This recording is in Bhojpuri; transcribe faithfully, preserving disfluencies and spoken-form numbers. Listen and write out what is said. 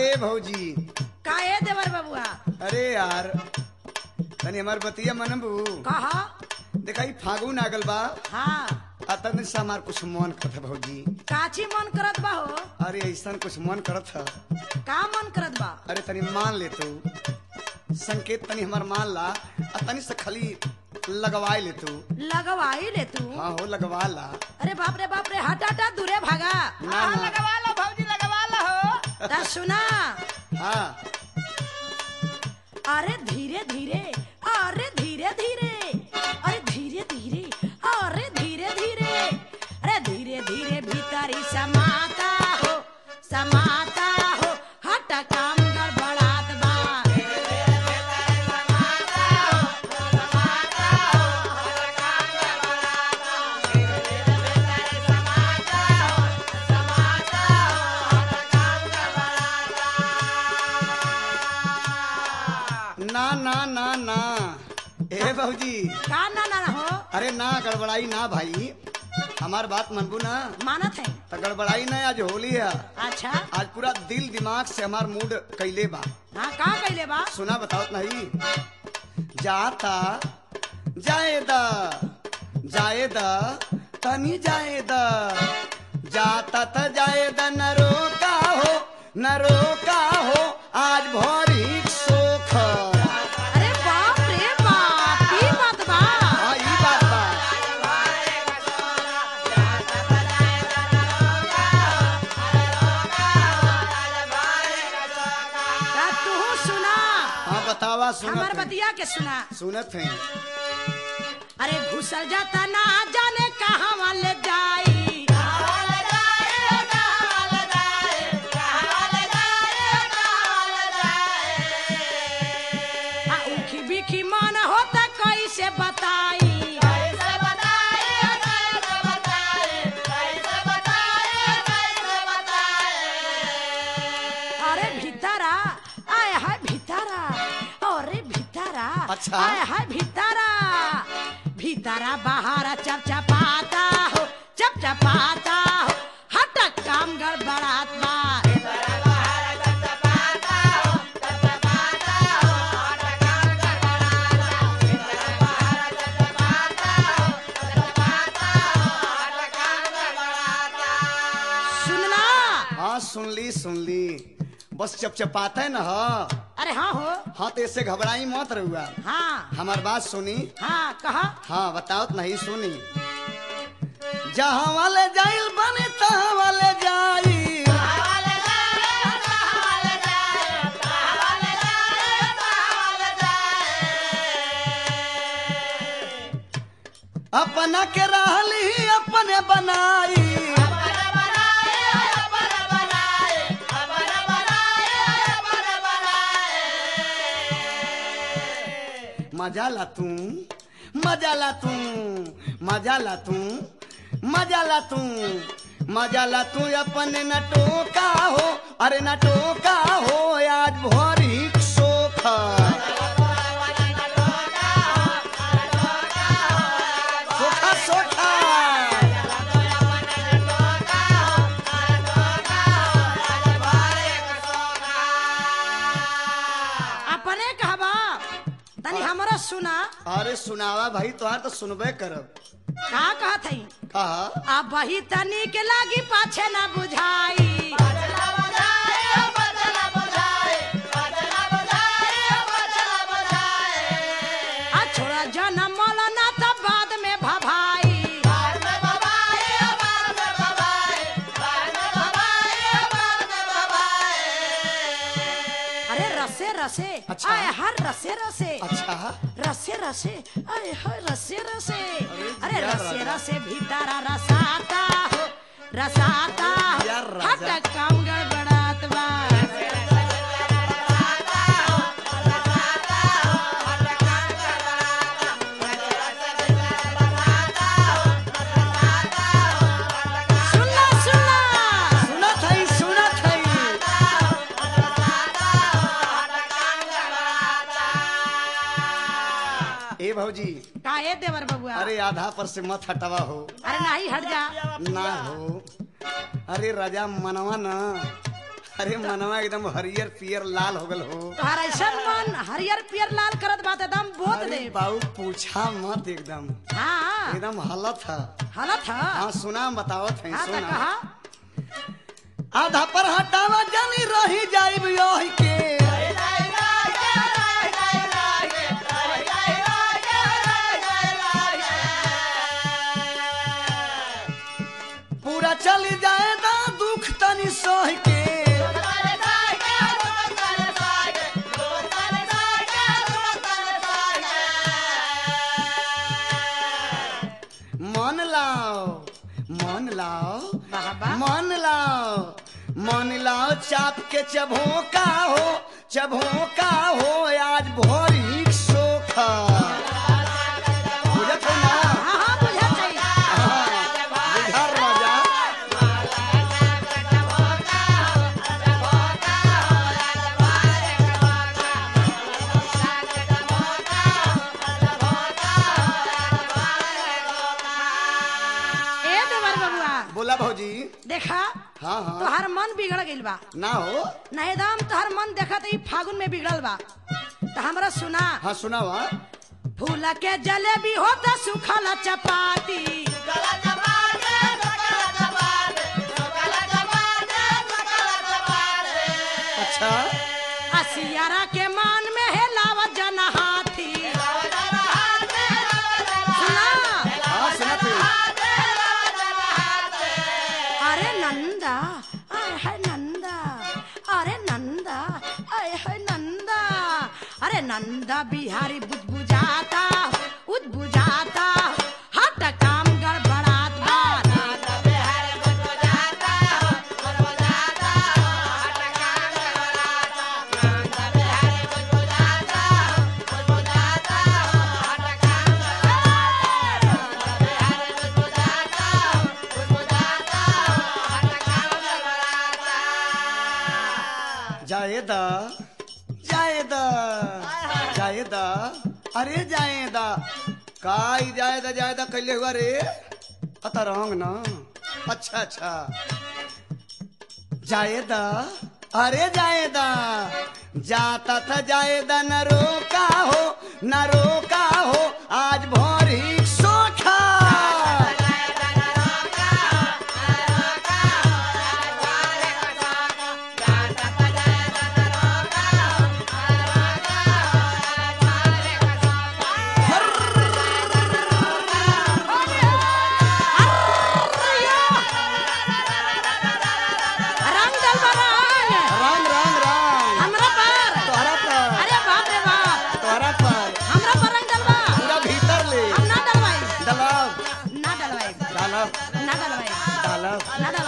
ए भौजी काहे देवर बबुआ अरे यार तनी हमार बतिया मनबू कहा देखाई फागुन आगल बा हाँ अतन से हमार कुछ मन करत है भौजी काची मन करत बा हो अरे ऐसा कुछ मन करत है का मन करत बा अरे तनी मान ले तू संकेत तनी हमार मान ला आ तनी से खाली लगवाई ले तू लगवाई ले तू हाँ हो लगवा ला अरे बाप रे बाप रे हट हटा दूरे भागा ना ना लगवा लो भौजी लगवा लो हो ता सुना हाँ अरे धीरे धीरे अरे धीरे धीरे अरे धीरे धीरे अरे धीरे धीरे अरे धीरे धीरे भीतरी समाता हो समाता हो हट काम गड़बड़ात बा ना ना ना ना ए भौजी का ना ना हो अरे ना गड़बड़ाई ना भाई हमार बात मनबू ना मानत है तो गड़बड़ाई ना आज होली है अच्छा आज पूरा दिल दिमाग से हमार मूड कैले बा हाँ का कैले बा सुना बताओ नहीं जाता जाएदा जाएदा तनी जाएदा जाता त जाएदा न रोका हो न रोका हो आज भोरी सोख अरे बाप रे बाप ई बात बा हाँ ई बात बा का तू सुना हाँ बतावा हमार सुनत हैं बतिया के सुना सुनत हैं अरे घुसल जाता ना जाने कहाँ वाले जाई आ, ऊखी बिखी मन होता कैसे बताई अरे भीतरा आए हाय भीतरा अरे भीतरा अच्छा। आए हाय भीतरा भीतरा बाहर चपचपाता हो चपचपाता हो हट काम गड़बड़ात बा सुनना हाँ सुन ली सुन ली बस चपचपाता है ना हाँ अरे हाँ हो हाँ तो इससे घबराई मत रहुआ हाँ हमार बात सुनी हाँ कहा हाँ बताओ तो नहीं सुनी जहाँ वाले जाइल बने तहाँ वाले जाई अपना के रहली अपने बनाई मजा ला तू मजा ला तू मजा ला तू मजा ला तू मजा ला तू अपने नटोका हो अरे नटोका हो आज भोरी सोखा सोखा सोखा अपने कहबा तनी हमारा सुना अरे सुनावा भाई तुहार तो सुनबे करब का कहत हई कहा अब वही तनी के लागी पाछे ना बुझाई आ छोड़ा जन्म मौलाना तब बाद में भभाई अरे रसे रसे अच्छा। आए हर रसे रसे अच्छा रसे रसे अरे हाय रसे रसे अरे यार रसे राजा। रसे भीतरा रसाता हो रसाता हो यार राजा। हट काम गड़बड़ात बा सुनना सुनना सुनत हई सुनत हई ए भौजी काहे देवर बबुआ अरे आधा पर से मत हटवा हो अरे नहीं हट जा ना हो अरे राजा मनवा ना अरे मनवा एकदम हरियर पियर लाल हो गल हो। तोहार ऐसा मन हरियर पियर लाल करत बात एकदम बोत अरे दे। बाबू पूछा मत एकदम हाँ एकदम हालत है। हालत है। हाँ सुना बतावत है हाँ तो सुना। कहा आधा पर हटावा जानी रही जाइब यही के पूरा चली जाए दा दुख तनी सह के मन लाओ मन लाओ बाबा मन लाओ मन लाओ चाप के चबोका हो चबोका हो आज भोरी सोखा बुझत हो ना। हाँ हाँ बुझा चाहिए। हाँ, बुझर राजा ए देवर बबुआ बोला भौजी। देखा हाँ हाँ तोहार मन बिगड़ गइल बा ना हो। ना एकदम तोहार मन देखा तो फागुन में बिगड़ल बा। तो हमरा सुना हाँ सुनावा। फूल के जलेबी होता सुखल चपाती अच्छा असियारा के मान में है लावत जना हाथी। सुना हाँ सुना तू। अरे नंदा आय है नंदा अरे नंदा आय है नंदा अरे नंदा बिहारी बुझबुझाता उद्बुझाता हट काम गड़बड़ात बा। जायदा जायदा जायदा अरे जायदा काई जायदा जायदा कैले हुआ रे अता रंग ना। अच्छा अच्छा जायदा अरे जायदा जाता था जायदा न रोका हो न रोका हो आज भोरी सोखा। रंग डलवा रंग रंग रंग रंग हमरा पर। तोहरा पर अरे बाप रे बाप तोहरा पर हमरा पर रंग डलवा। पूरा भीतर ले हम ना डलवाई दबाव ना डलवाई डालो ना डलवाई डालो ना